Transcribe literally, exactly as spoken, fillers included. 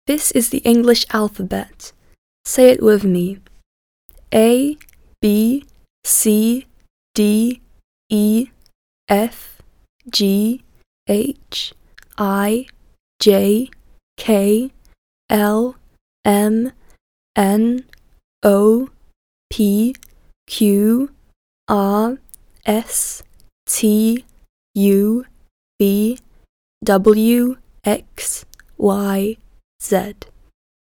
This is the English alphabet. Say it with me. A, B, C, D, E, F, G, H, I, J, K, L, M, N, O, P, Q, R, S, T, U, V, W, X, Y, Z.